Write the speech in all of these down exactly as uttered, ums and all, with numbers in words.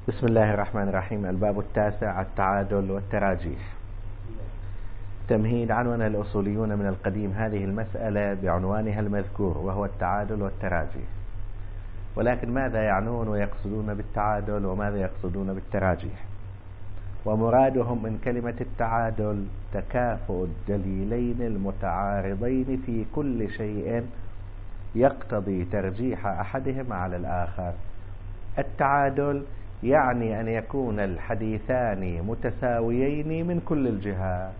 بسم الله الرحمن الرحيم. الباب التاسع: التعادل والتراجيح. تمهيد: عنون الأصوليون من القديم هذه المسألة بعنوانها المذكور وهو التعادل والتراجيح، ولكن ماذا يعنون ويقصدون بالتعادل وماذا يقصدون بالتراجيح؟ ومرادهم من كلمة التعادل تكافؤ الدليلين المتعارضين في كل شيء يقتضي ترجيح أحدهما على الآخر. التعادل يعني أن يكون الحديثان متساويين من كل الجهات.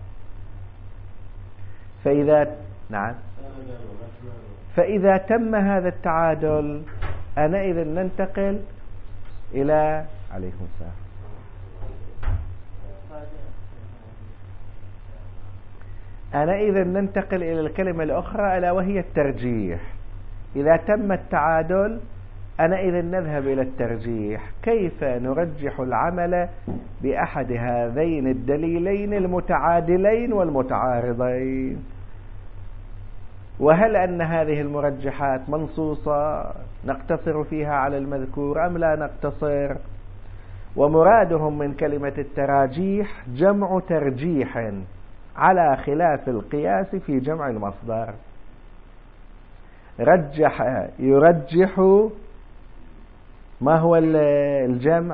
فإذا نعم فإذا تم هذا التعادل أنئذ ننتقل إلى عليكم السلام أنئذ ننتقل إلى الكلمة الأخرى ألا وهي الترجيح. إذا تم التعادل أنئذ نذهب إلى الترجيح. كيف نرجح العمل بأحد هذين الدليلين المتعادلين والمتعارضين؟ وهل أن هذه المرجحات منصوصة نقتصر فيها على المذكور أم لا نقتصر؟ ومرادهم من كلمة التراجيح جمع ترجيح على خلاف القياس في جمع المصدر. رجح يرجح، ما هو الجمع؟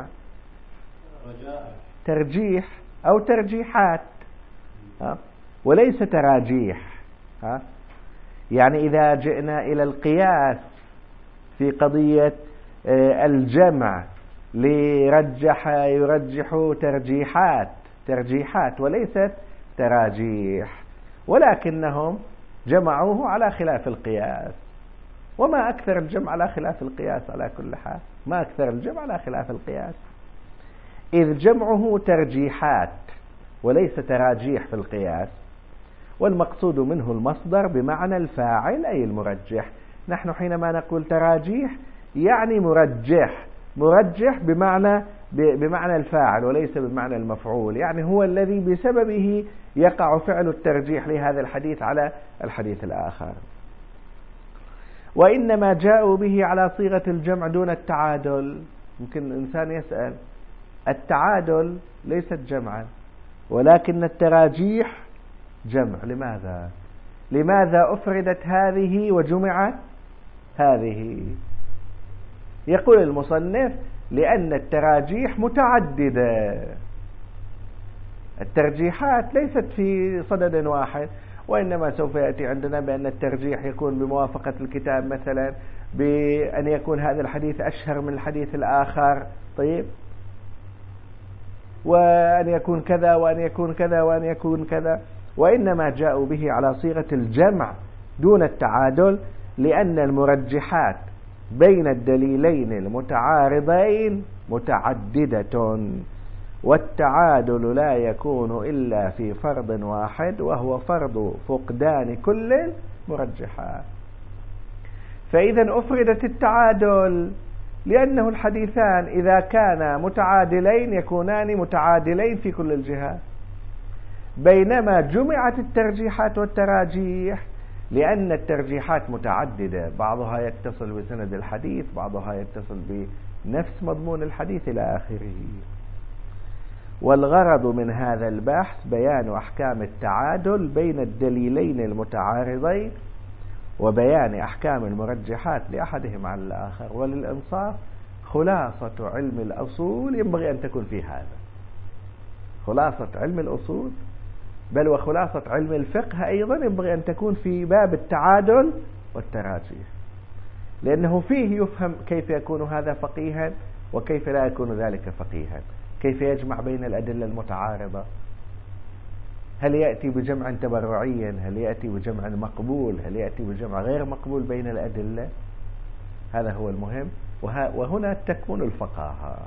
ترجيح أو ترجيحات وليس تراجيح. يعني إذا جئنا إلى القياس في قضية الجمع لرجح يرجح ترجيحات ترجيحات وليست تراجيح، ولكنهم جمعوه على خلاف القياس. وما أكثر الجمع على خلاف القياس على كل حال، ما أكثر الجمع على خلاف القياس، إذ جمعه ترجيحات وليس تراجيح في القياس، والمقصود منه المصدر بمعنى الفاعل أي المرجح. نحن حينما نقول تراجيح يعني مرجح، مرجح بمعنى بمعنى الفاعل وليس بمعنى المفعول، يعني هو الذي بسببه يقع فعل الترجيح لهذا الحديث على الحديث الآخر. وإنما جاءوا به على صيغة الجمع دون التعادل. يمكن الإنسان يسأل: التعادل ليست جمعا ولكن التراجيح جمع، لماذا؟ لماذا أفردت هذه وجمعت هذه؟ يقول المصنف: لأن التراجيح متعددة. الترجيحات ليست في صدد واحد، وإنما سوف يأتي عندنا بأن الترجيح يكون بموافقة الكتاب، مثلا بأن يكون هذا الحديث أشهر من الحديث الآخر، طيب، وأن يكون كذا وأن يكون كذا وأن يكون كذا. وإنما جاءوا به على صيغة الجمع دون التعادل لأن المرجحات بين الدليلين المتعارضين متعددة، والتعادل لا يكون إلا في فرض واحد وهو فرض فقدان كل مرجحات. فإذا أفردت التعادل لأنه الحديثان إذا كانا متعادلين يكونان متعادلين في كل الجهات، بينما جمعت الترجيحات والتراجيح لأن الترجيحات متعددة، بعضها يتصل بسند الحديث، بعضها يتصل بنفس مضمون الحديث إلى آخره. والغرض من هذا البحث بيان أحكام التعادل بين الدليلين المتعارضين وبيان أحكام المرجحات لأحدهم على الآخر. وللإنصاف خلاصة علم الأصول ينبغي أن تكون في هذا، خلاصة علم الأصول بل وخلاصة علم الفقه أيضا ينبغي أن تكون في باب التعادل والتراجيح، لأنه فيه يفهم كيف يكون هذا فقيها وكيف لا يكون ذلك فقيها، كيف يجمع بين الأدلة المتعارضة، هل يأتي بجمع تبرعي، هل يأتي بجمع مقبول، هل يأتي بجمع غير مقبول بين الأدلة. هذا هو المهم، وهنا تكمن الفقاهة.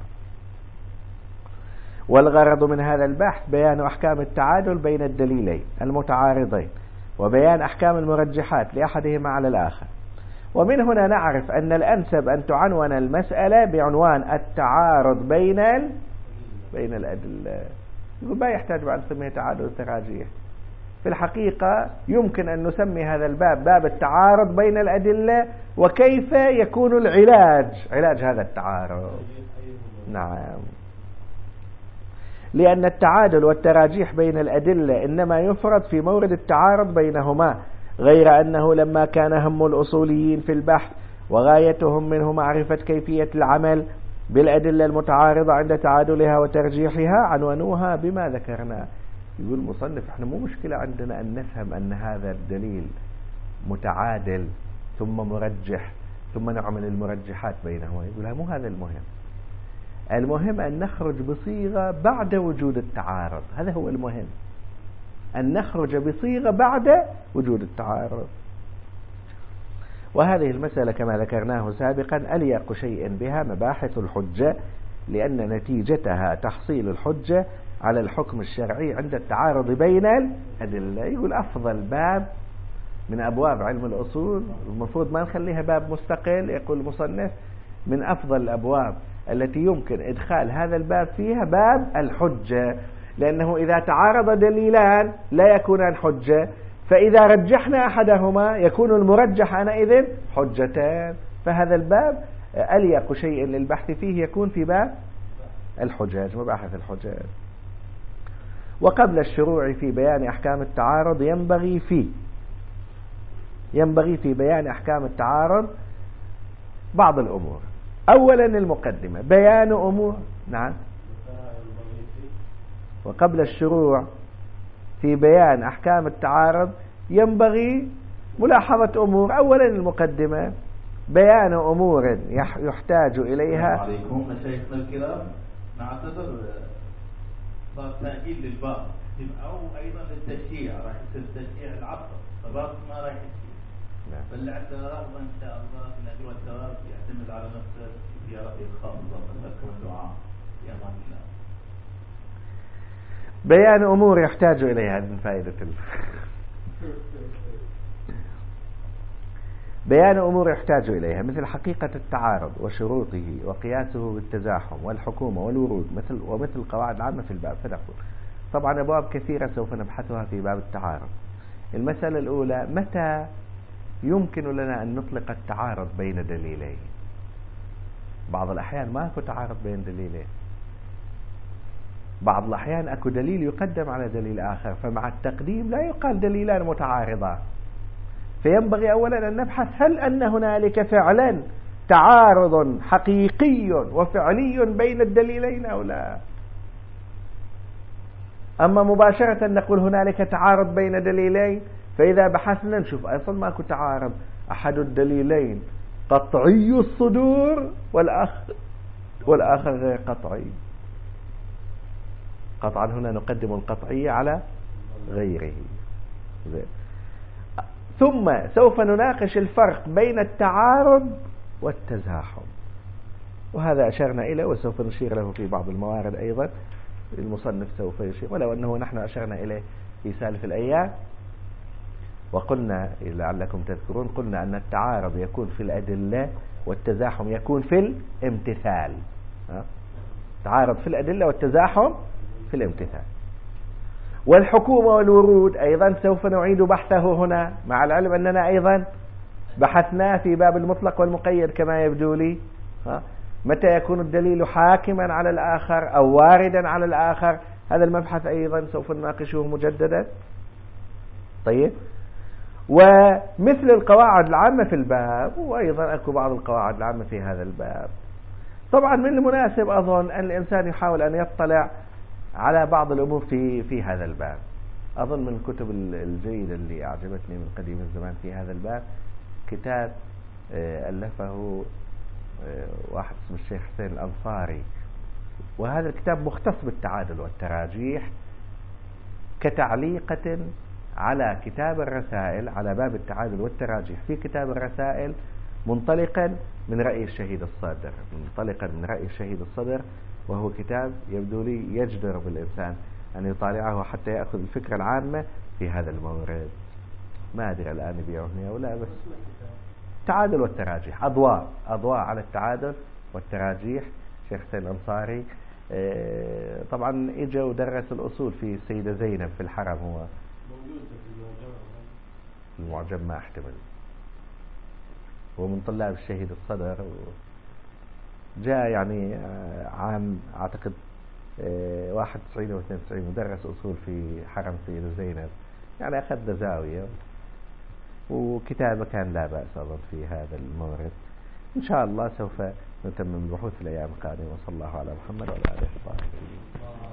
والغرض من هذا البحث بيان أحكام التعادل بين الدليلين المتعارضين وبيان أحكام المرجحات لأحدهما على الآخر. ومن هنا نعرف أن الأنسب أن تعنون المسألة بعنوان التعارض بين ال... بين الأدلة. ما يحتاج بعد نسميه تعادل وتراجيح. في الحقيقة يمكن أن نسمي هذا الباب باب التعارض بين الأدلة وكيف يكون العلاج علاج هذا التعارض. نعم. لأن التعادل والتراجيح بين الأدلة إنما يفرض في مورد التعارض بينهما، غير أنه لما كان هم الأصوليين في البحث وغايتهم منه معرفة كيفية العمل بالأدلة المتعارضة عند تعادلها وترجيحها عنونوها بما ذكرنا. يقول المصنف احنا مو مشكلة عندنا أن نفهم أن هذا الدليل متعادل ثم مرجح ثم نعمل المرجحات بينهما، يقول مو هذا المهم. المهم أن نخرج بصيغة بعد وجود التعارض، هذا هو المهم، أن نخرج بصيغة بعد وجود التعارض. وهذه المسألة كما ذكرناه سابقا أليق شيء بها مباحث الحجة، لأن نتيجتها تحصيل الحجة على الحكم الشرعي عند التعارض بين الأدلة. يقول أفضل باب من أبواب علم الأصول، المفروض ما نخليها باب مستقل، يقول المصنف من أفضل الأبواب التي يمكن إدخال هذا الباب فيها باب الحجة، لأنه إذا تعارض دليلان لا يكونان حجة، فإذا رجحنا أحدهما يكون المرجح أنئذ حجتان، فهذا الباب أليق شيء للبحث فيه يكون في باب الحجاج، مباحث الحجاج. وقبل الشروع في بيان أحكام التعارض ينبغي في ينبغي في بيان أحكام التعارض بعض الأمور. أولا المقدمة، بيان أمور، نعم. وقبل الشروع في بيان أحكام التعارض ينبغي ملاحظة أمور. أولا المقدمة، بيان أمور يحتاج إليها. عليكم مشايخنا الكرام، نعتذر صار تأكيد للباب أو أيضا للتشييع، راح يصير تشييع العصر، الباب ما راح يصير. فاللي عنده رغبة إن شاء الله في الأجر والثواب يعتمد على نفسه في رأي الخاصة فلكم الدعاء يا أمان الله. بيان أمور يحتاج إليها من فائدة ال... بيان أمور يحتاج إليها مثل حقيقة التعارض وشروطه وقياسه بالتزاحم والحكومة والورود مثل ومثل القواعد العامة في الباب. فنقول طبعا أبواب كثيرة سوف نبحثها في باب التعارض. المسألة الأولى، متى يمكن لنا أن نطلق التعارض بين دليلين؟ بعض الأحيان ما أكو تعارض بين دليلين، بعض الأحيان أكو دليل يقدم على دليل آخر، فمع التقديم لا يقال دليلان متعارضان. فينبغي أولا أن نبحث هل أن هنالك فعلا تعارض حقيقي وفعلي بين الدليلين أو لا. أما مباشرة نقول هنالك تعارض بين دليلين، فإذا بحثنا نشوف أصلا ماكو تعارض، أحد الدليلين قطعي الصدور والآخر والآخر غير قطعي. قطعا هنا نقدم القطعية على غيره. زين. ثم سوف نناقش الفرق بين التعارض والتزاحم، وهذا أشرنا إليه وسوف نشير له في بعض الموارد أيضا، المصنف سوف يشير، ولو أنه نحن أشرنا إليه في سالف الأيام. وقلنا لعلكم تذكرون، قلنا أن التعارض يكون في الأدلة والتزاحم يكون في الامتثال. تعارض في الأدلة والتزاحم في الامتثال. والحكومة والورود أيضا سوف نعيد بحثه هنا، مع العلم أننا أيضا بحثناه في باب المطلق والمقيد كما يبدو لي. متى يكون الدليل حاكما على الآخر أو واردا على الآخر، هذا المبحث أيضا سوف نناقشه مجددا. طيب، ومثل القواعد العامة في الباب، وأيضا أكو بعض القواعد العامة في هذا الباب. طبعا من المناسب أظن أن الإنسان يحاول أن يطلع على بعض الأمور في في هذا الباب. أظن من الكتب الجيدة اللي أعجبتني من قديم الزمان في هذا الباب كتاب ألفه واحد اسمه الشيخ حسين الأنصاري، وهذا الكتاب مختص بالتعادل والتراجيح كتعليقة على كتاب الرسائل على باب التعادل والتراجيح في كتاب الرسائل، منطلقا من رأي الشهيد الصدر منطلقا من رأي الشهيد الصدر وهو كتاب يبدو لي يجدر بالإنسان أن يطالعه حتى يأخذ الفكرة العامة في هذا المورد. ما أدري الآن يبيعوني أو لا، بس تعادل والتراجيح، أضواء أضواء على التعادل والتراجيح، شيخ حسين الأنصاري. طبعا إجا ودرس الأصول في السيدة زينب في الحرم، هو المعجم ما احتمل، هو من طلاب الشهيد الصدر، جاء يعني عام أعتقد واحد وتسعين واثنين وتسعين مدرس أصول في حرم سيدة زينب، يعني أخذنا زاوية، وكتابة كان لا بأس أظن في هذا المورد. إن شاء الله سوف نتمم البحوث في الأيام القادمة. وصلى الله على محمد وعلى آله وصحبه.